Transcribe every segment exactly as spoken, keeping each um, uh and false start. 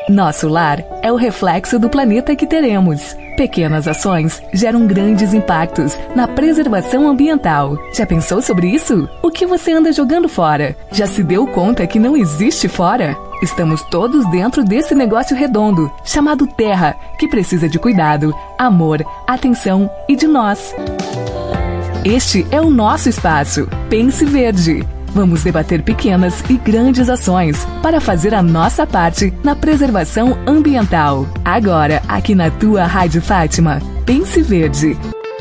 Nosso lar é o reflexo do planeta que teremos. Pequenas ações geram grandes impactos na preservação ambiental. Já pensou sobre isso? O que você anda jogando fora? Já se deu conta que não existe fora? Estamos todos dentro desse negócio redondo, chamado Terra, que precisa de cuidado, amor, atenção e de nós. Este é o nosso espaço. Pense Verde. Vamos debater pequenas e grandes ações para fazer a nossa parte na preservação ambiental. Agora, aqui na tua Rádio Fátima, Pense Verde.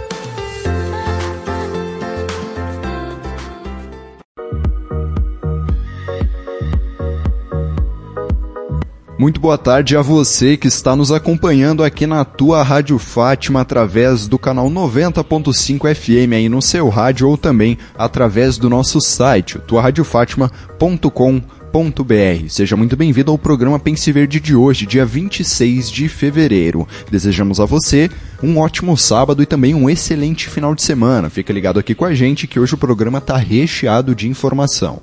Muito boa tarde a você que está nos acompanhando aqui na tua Rádio Fátima através do canal noventa ponto cinco F M aí no seu rádio ou também através do nosso site, tua rádio fátima ponto com ponto b r. Seja muito bem-vindo ao programa Pense Verde de hoje, dia vinte e seis de fevereiro. Desejamos a você um ótimo sábado e também um excelente final de semana. Fica ligado aqui com a gente que hoje o programa está recheado de informação.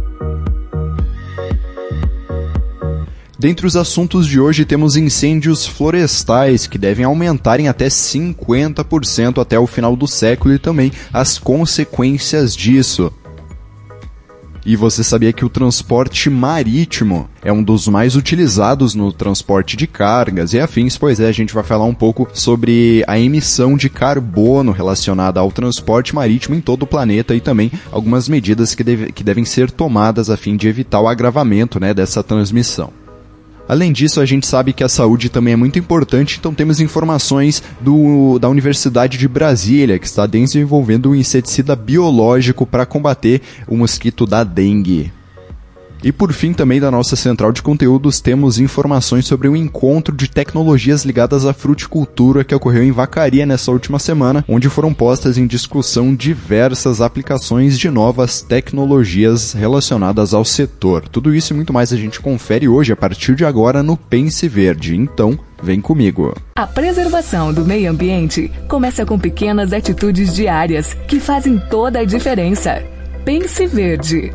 Dentre os assuntos de hoje temos incêndios florestais que devem aumentar em até cinquenta por cento até o final do século e também as consequências disso. E você sabia que o transporte marítimo é um dos mais utilizados no transporte de cargas e afins? Pois é, a gente vai falar um pouco sobre a emissão de carbono relacionada ao transporte marítimo em todo o planeta e também algumas medidas que, deve, que devem ser tomadas a fim de evitar o agravamento, né, dessa transmissão. Além disso, a gente sabe que a saúde também é muito importante, então temos informações do, da Universidade de Brasília, que está desenvolvendo um inseticida biológico para combater o mosquito da dengue. E por fim, também da nossa central de conteúdos, temos informações sobre um encontro de tecnologias ligadas à fruticultura que ocorreu em Vacaria nessa última semana, onde foram postas em discussão diversas aplicações de novas tecnologias relacionadas ao setor. Tudo isso e muito mais a gente confere hoje, a partir de agora, no Pense Verde. Então, vem comigo. A preservação do meio ambiente começa com pequenas atitudes diárias que fazem toda a diferença. Pense Verde.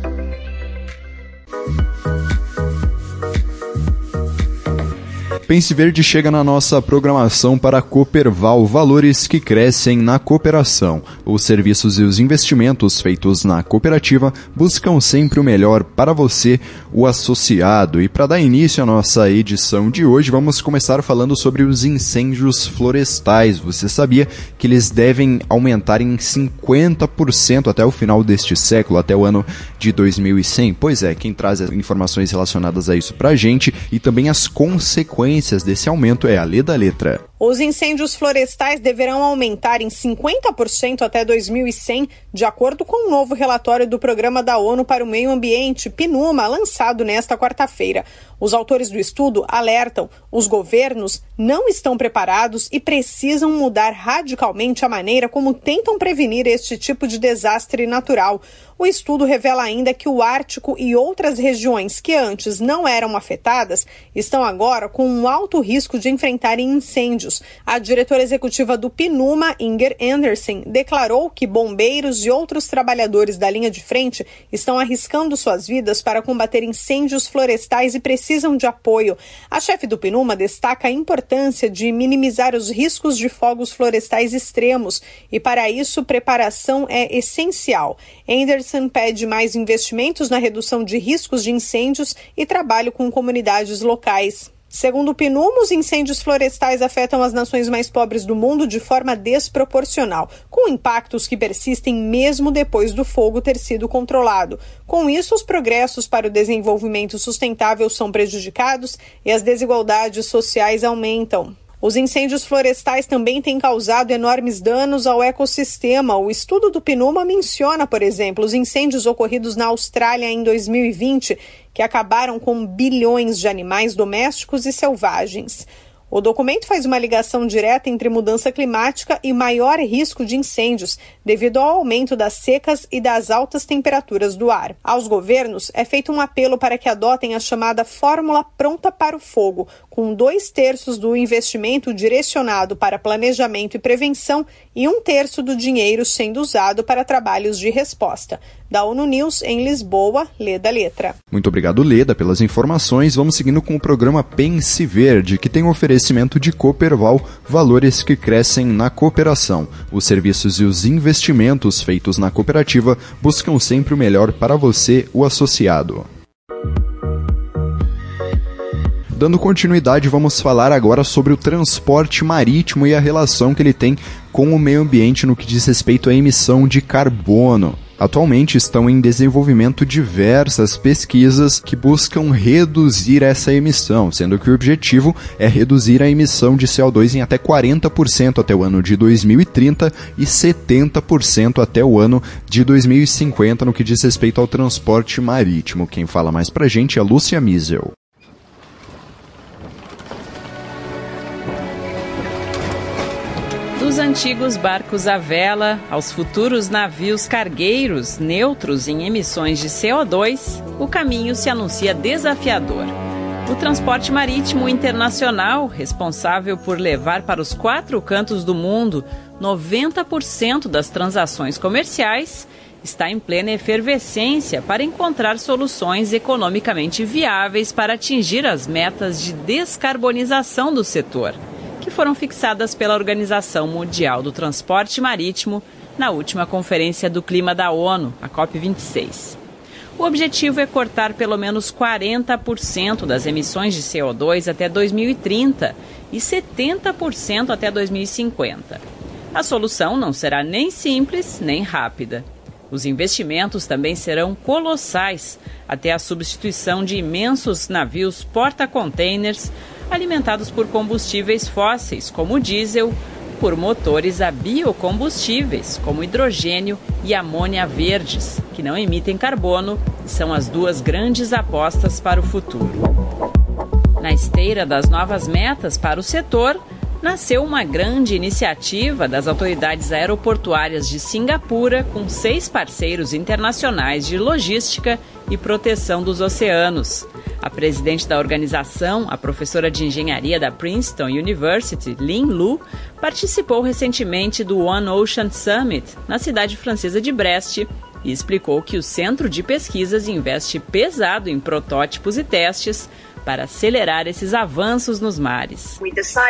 Pense Verde chega na nossa programação para a Cooperval, valores que crescem na cooperação. Os serviços e os investimentos feitos na cooperativa buscam sempre o melhor para você, o associado. E para dar início à nossa edição de hoje, vamos começar falando sobre os incêndios florestais. Você sabia que eles devem aumentar em cinquenta por cento até o final deste século, até o ano de dois mil e cem? Pois é, quem traz informações relacionadas a isso para a gente e também as consequências desse aumento é a Leda Letra. Os incêndios florestais deverão aumentar em cinquenta por cento até dois mil e cem, de acordo com um novo relatório do Programa da ONU para o Meio Ambiente, PNUMA, lançado nesta quarta-feira. Os autores do estudo alertam: os governos não estão preparados e precisam mudar radicalmente a maneira como tentam prevenir este tipo de desastre natural. O estudo revela ainda que o Ártico e outras regiões que antes não eram afetadas estão agora com um alto risco de enfrentarem incêndios. A diretora executiva do PNUMA, Inger Andersen, declarou que bombeiros e outros trabalhadores da linha de frente estão arriscando suas vidas para combater incêndios florestais e precisam de apoio. A chefe do PNUMA destaca a importância de minimizar os riscos de fogos florestais extremos e, para isso, preparação é essencial. Andersen pede mais investimentos na redução de riscos de incêndios e trabalho com comunidades locais. Segundo o PNUMA, os incêndios florestais afetam as nações mais pobres do mundo de forma desproporcional, com impactos que persistem mesmo depois do fogo ter sido controlado. Com isso, os progressos para o desenvolvimento sustentável são prejudicados e as desigualdades sociais aumentam. Os incêndios florestais também têm causado enormes danos ao ecossistema. O estudo do PNUMA menciona, por exemplo, os incêndios ocorridos na Austrália em dois mil e vinte, que acabaram com bilhões de animais domésticos e selvagens. O documento faz uma ligação direta entre mudança climática e maior risco de incêndios, devido ao aumento das secas e das altas temperaturas do ar. Aos governos, é feito um apelo para que adotem a chamada Fórmula Pronta para o Fogo, com dois terços do investimento direcionado para planejamento e prevenção e um terço do dinheiro sendo usado para trabalhos de resposta. Da ONU News, em Lisboa, Leda Letra. Muito obrigado, Leda, pelas informações. Vamos seguindo com o programa Pense Verde, que tem um oferecimento de Cooperval, valores que crescem na cooperação. Os serviços e os investimentos feitos na cooperativa buscam sempre o melhor para você, o associado. Dando continuidade, vamos falar agora sobre o transporte marítimo e a relação que ele tem com o meio ambiente no que diz respeito à emissão de carbono. Atualmente estão em desenvolvimento diversas pesquisas que buscam reduzir essa emissão, sendo que o objetivo é reduzir a emissão de C O dois em até quarenta por cento até o ano de dois mil e trinta e setenta por cento até o ano de dois mil e cinquenta no que diz respeito ao transporte marítimo. Quem fala mais pra gente é a Lúcia Miesel. Dos antigos barcos à vela aos futuros navios cargueiros neutros em emissões de C O dois, o caminho se anuncia desafiador. O transporte marítimo internacional, responsável por levar para os quatro cantos do mundo noventa por cento das transações comerciais, está em plena efervescência para encontrar soluções economicamente viáveis para atingir as metas de descarbonização do setor, que foram fixadas pela Organização Mundial do Transporte Marítimo na última Conferência do Clima da ONU, a COP vinte e seis. O objetivo é cortar pelo menos quarenta por cento das emissões de C O dois até dois mil e trinta e setenta por cento até dois mil e cinquenta. A solução não será nem simples nem rápida. Os investimentos também serão colossais, até a substituição de imensos navios porta-containers alimentados por combustíveis fósseis, como o diesel, por motores a biocombustíveis, como hidrogênio e amônia verdes, que não emitem carbono e são as duas grandes apostas para o futuro. Na esteira das novas metas para o setor, nasceu uma grande iniciativa das autoridades aeroportuárias de Singapura, com seis parceiros internacionais de logística e proteção dos oceanos. A presidente da organização, a professora de engenharia da Princeton University, Lin Lu, participou recentemente do One Ocean Summit, na cidade francesa de Brest, e explicou que o centro de pesquisas investe pesado em protótipos e testes para acelerar esses avanços nos mares.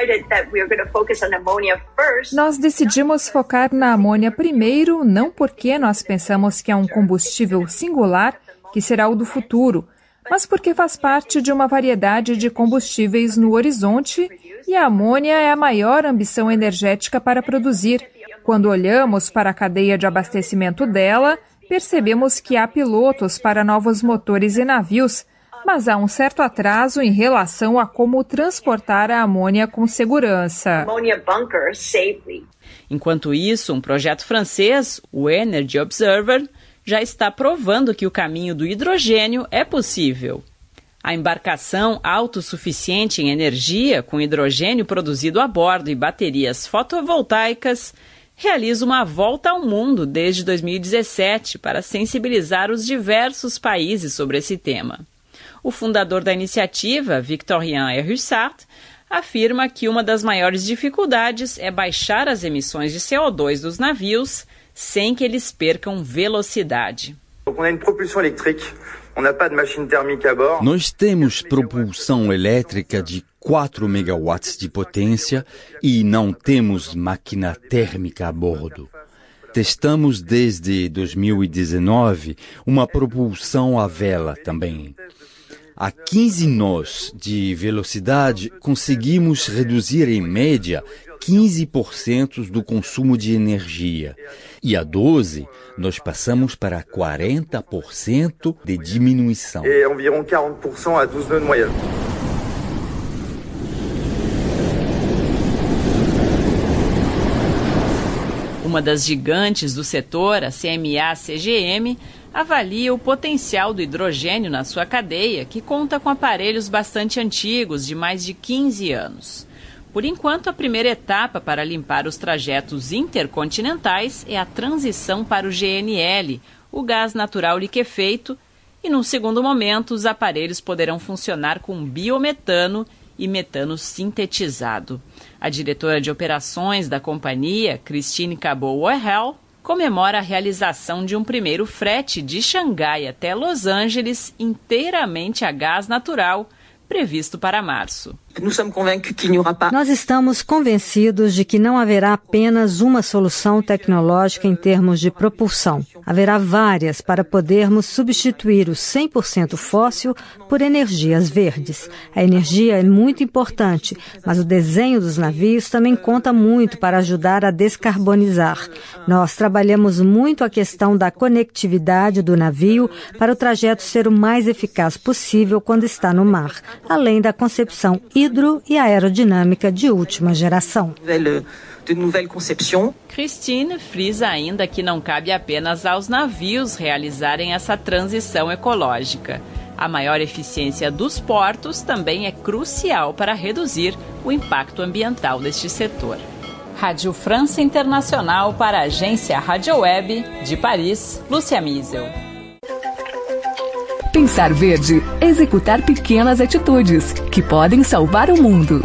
Nós decidimos focar na amônia primeiro, não porque nós pensamos que é um combustível singular que será o do futuro, mas porque faz parte de uma variedade de combustíveis no horizonte e a amônia é a maior ambição energética para produzir. Quando olhamos para a cadeia de abastecimento dela, percebemos que há pilotos para novos motores e navios, mas há um certo atraso em relação a como transportar a amônia com segurança. Enquanto isso, um projeto francês, o Energy Observer, já está provando que o caminho do hidrogênio é possível. A embarcação autossuficiente em energia, com hidrogênio produzido a bordo e baterias fotovoltaicas, realiza uma volta ao mundo desde dois mil e dezessete para sensibilizar os diversos países sobre esse tema. O fundador da iniciativa, Victorien Herussart, afirma que uma das maiores dificuldades é baixar as emissões de C O dois dos navios sem que eles percam velocidade. Nós temos propulsão elétrica de quatro megawatts de potência e não temos máquina térmica a bordo. Testamos desde dois mil e dezenove uma propulsão à vela também. A quinze nós de velocidade, conseguimos reduzir em média quinze por cento do consumo de energia. E a doze, nós passamos para quarenta por cento de diminuição. E environ quarenta por cento a doze nœuds de moyenne. Uma das gigantes do setor, a C M A C G M, avalia o potencial do hidrogênio na sua cadeia, que conta com aparelhos bastante antigos, de mais de quinze anos. Por enquanto, a primeira etapa para limpar os trajetos intercontinentais é a transição para o G N L, o gás natural liquefeito, e num segundo momento os aparelhos poderão funcionar com biometano e metano sintetizado. A diretora de operações da companhia, Christine Cabot-Wehel, comemora a realização de um primeiro frete de Xangai até Los Angeles inteiramente a gás natural, previsto para março. Nós estamos convencidos de que não haverá apenas uma solução tecnológica em termos de propulsão. Haverá várias para podermos substituir o cem por cento fóssil por energias verdes. A energia é muito importante, mas o desenho dos navios também conta muito para ajudar a descarbonizar. Nós trabalhamos muito a questão da conectividade do navio para o trajeto ser o mais eficaz possível quando está no mar, além da concepção hidro e aerodinâmica de última geração. Christine frisa ainda que não cabe apenas aos navios realizarem essa transição ecológica. A maior eficiência dos portos também é crucial para reduzir o impacto ambiental deste setor. Rádio França Internacional para a agência Rádio Web de Paris, Lúcia Miesel. Pensar verde, executar pequenas atitudes que podem salvar o mundo.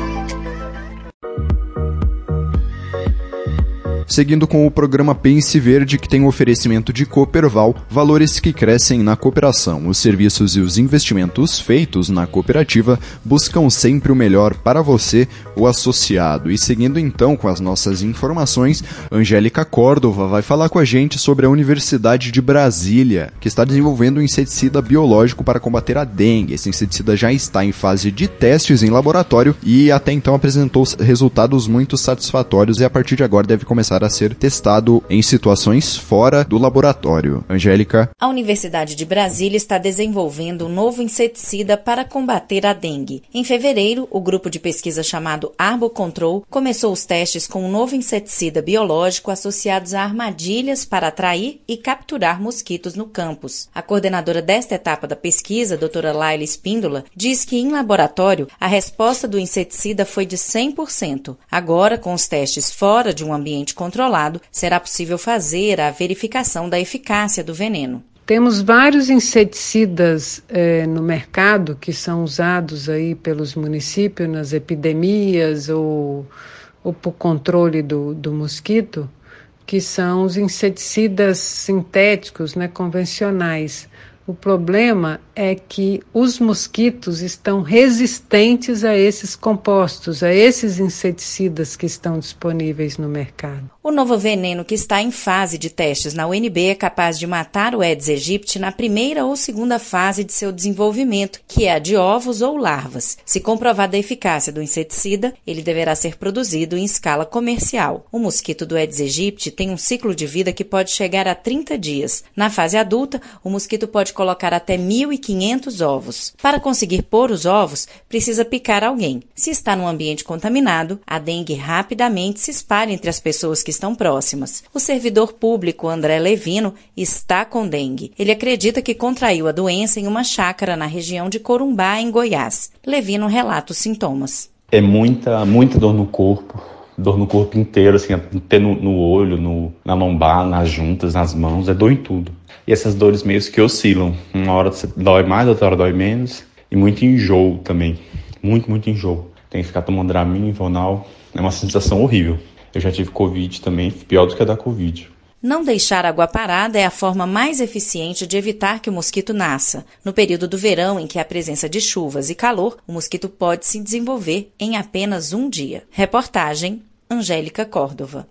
Seguindo com o programa Pense Verde, que tem um oferecimento de Cooperval, valores que crescem na cooperação. Os serviços e os investimentos feitos na cooperativa buscam sempre o melhor para você, o associado. E seguindo então com as nossas informações, Angélica Córdova vai falar com a gente sobre a Universidade de Brasília, que está desenvolvendo um inseticida biológico para combater a dengue. Esse inseticida já está em fase de testes em laboratório e até então apresentou resultados muito satisfatórios e a partir de agora deve começar a ser testado em situações fora do laboratório. Angélica. A Universidade de Brasília está desenvolvendo um novo inseticida para combater a dengue. Em fevereiro, o grupo de pesquisa chamado Arbocontrol começou os testes com um novo inseticida biológico associados a armadilhas para atrair e capturar mosquitos no campus. A coordenadora desta etapa da pesquisa, doutora Laila Espíndola, diz que em laboratório a resposta do inseticida foi de cem por cento. Agora, com os testes fora de um ambiente controlado, será possível fazer a verificação da eficácia do veneno. Temos vários inseticidas eh, no mercado que são usados aí pelos municípios nas epidemias ou, ou por controle do, do mosquito, que são os inseticidas sintéticos, né, convencionais. O problema é que os mosquitos estão resistentes a esses compostos, a esses inseticidas que estão disponíveis no mercado. O novo veneno que está em fase de testes na U N B é capaz de matar o Aedes aegypti na primeira ou segunda fase de seu desenvolvimento, que é a de ovos ou larvas. Se comprovada a eficácia do inseticida, ele deverá ser produzido em escala comercial. O mosquito do Aedes aegypti tem um ciclo de vida que pode chegar a trinta dias. Na fase adulta, o mosquito pode colocar até mil e quinhentos ovos. Para conseguir pôr os ovos, precisa picar alguém. Se está num ambiente contaminado, a dengue rapidamente se espalha entre as pessoas que estão próximas. O servidor público André Levino está com dengue. Ele acredita que contraiu a doença em uma chácara na região de Corumbá, em Goiás. Levino relata os sintomas. É muita, muita dor no corpo, dor no corpo inteiro, assim, até no, no olho, no, na lombar, nas juntas, nas mãos, é dor em tudo. E essas dores meio que oscilam. Uma hora dói mais, outra hora dói menos. E muito enjoo também. Muito, muito enjoo. Tem que ficar tomando Dramin, Invonal. É uma sensação horrível. Eu já tive Covid também, pior do que a da Covid. Não deixar água parada é a forma mais eficiente de evitar que o mosquito nasça. No período do verão, em que há presença de chuvas e calor, o mosquito pode se desenvolver em apenas um dia. Reportagem, Angélica Córdova.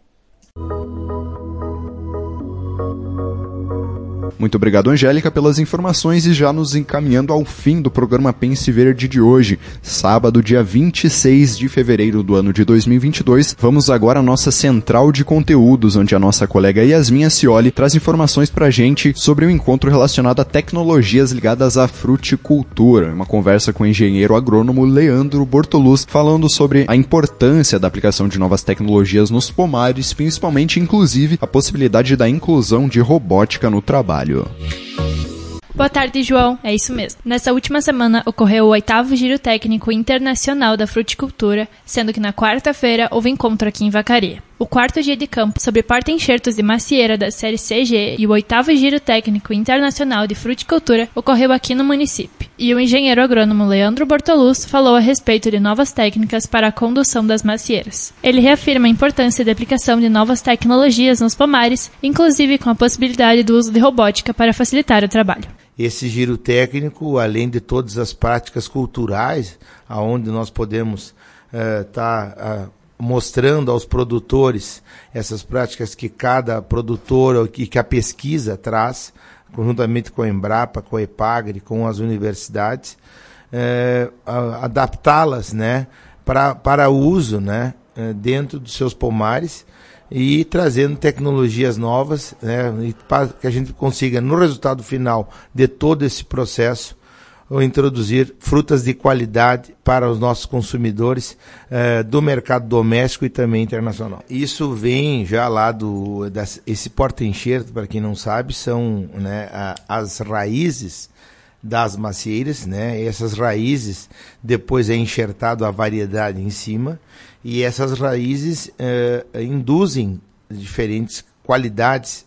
Muito obrigado, Angélica, pelas informações e já nos encaminhando ao fim do programa Pense Verde de hoje, sábado, dia vinte e seis de fevereiro do ano de dois mil e vinte e dois. Vamos agora à nossa central de conteúdos, onde a nossa colega Yasmin Ascioli traz informações pra gente sobre um encontro relacionado a tecnologias ligadas à fruticultura. Uma conversa com o engenheiro agrônomo Leandro Bortoluz, falando sobre a importância da aplicação de novas tecnologias nos pomares, principalmente, inclusive, a possibilidade da inclusão de robótica no trabalho. Boa tarde, João. É isso mesmo. Nessa última semana ocorreu o oitavo Giro Técnico Internacional da Fruticultura, sendo que na quarta-feira houve encontro aqui em Vacaria. O quarto dia de campo sobre porta-enxertos de macieira da série C G e o oitavo Giro Técnico Internacional de Fruticultura ocorreu aqui no município. E o engenheiro agrônomo Leandro Bortoluz falou a respeito de novas técnicas para a condução das macieiras. Ele reafirma a importância da aplicação de novas tecnologias nos pomares, inclusive com a possibilidade do uso de robótica para facilitar o trabalho. Esse giro técnico, além de todas as práticas culturais, aonde nós podemos estar uh, tá, uh, mostrando aos produtores essas práticas que cada produtor e que a pesquisa traz, conjuntamente com a Embrapa, com a Epagre, com as universidades, uh, uh, adaptá-las, né, pra, para uso, né, uh, dentro dos seus pomares, e trazendo tecnologias novas, né, para que a gente consiga, no resultado final de todo esse processo, introduzir frutas de qualidade para os nossos consumidores eh, do mercado doméstico e também internacional. Isso vem já lá do... Das, esse porta-enxerto, para quem não sabe, são, né, a, as raízes das macieiras, né? Essas raízes depois é enxertado a variedade em cima, e essas raízes eh, induzem diferentes qualidades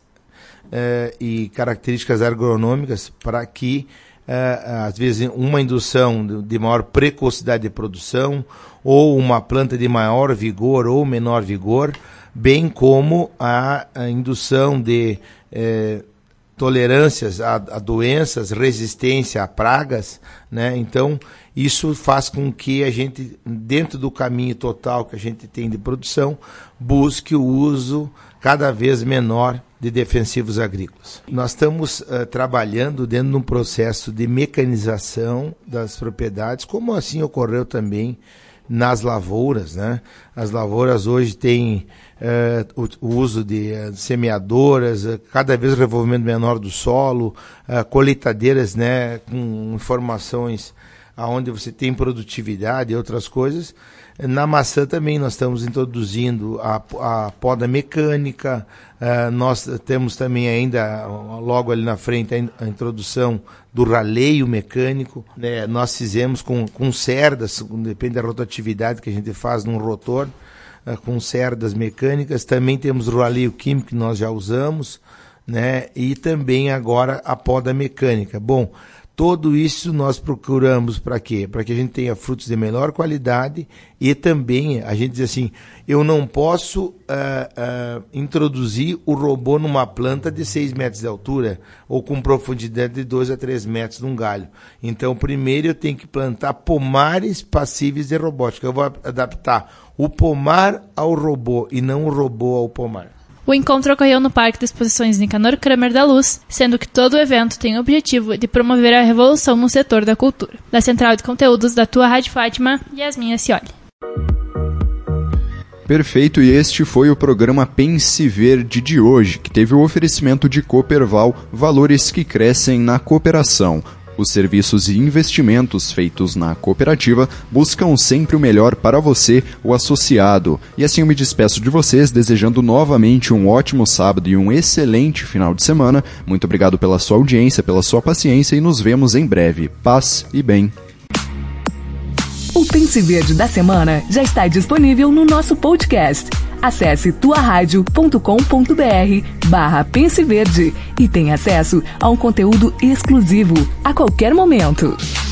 eh, e características agronômicas para que, eh, às vezes, uma indução de maior precocidade de produção, ou uma planta de maior vigor ou menor vigor, bem como a, a indução de eh, tolerâncias a, a doenças, resistência a pragas, né? Então, isso faz com que a gente, dentro do caminho total que a gente tem de produção, busque o uso cada vez menor de defensivos agrícolas. Nós estamos uh, trabalhando dentro de um processo de mecanização das propriedades, como assim ocorreu também nas lavouras, né? As lavouras hoje têm uh, o, o uso de uh, semeadoras, uh, cada vez revolvimento menor do solo, uh, colheitadeiras, né, com informações aonde você tem produtividade e outras coisas. Na maçã também nós estamos introduzindo a, a poda mecânica, uh, nós temos também ainda, logo ali na frente, a, a introdução do raleio mecânico, né? Nós fizemos com, com cerdas, depende da rotatividade que a gente faz num rotor, uh, com cerdas mecânicas. Também temos o raleio químico que nós já usamos, né? E também agora a poda mecânica. Bom, tudo isso nós procuramos para quê? Para que a gente tenha frutos de melhor qualidade, e também a gente diz assim, eu não posso uh, uh, introduzir o robô numa planta de seis metros de altura ou com profundidade de dois a três metros num galho. Então, primeiro eu tenho que plantar pomares passíveis de robótica. Eu vou adaptar o pomar ao robô e não o robô ao pomar. O encontro ocorreu no Parque de Exposições Nicanor Kramer da Luz, sendo que todo o evento tem o objetivo de promover a revolução no setor da cultura. Da Central de Conteúdos da Tua Rádio Fátima, Yasmin Acioli. Perfeito, e este foi o programa Pense Verde de hoje, que teve o oferecimento de Cooperval, valores que crescem na cooperação. Os serviços e investimentos feitos na cooperativa buscam sempre o melhor para você, o associado. E assim eu me despeço de vocês, desejando novamente um ótimo sábado e um excelente final de semana. Muito obrigado pela sua audiência, pela sua paciência, e nos vemos em breve. Paz e bem. O Pense Verde da semana já está disponível no nosso podcast. Acesse tuaradio.com.br barra Pense Verde e tenha acesso a um conteúdo exclusivo a qualquer momento.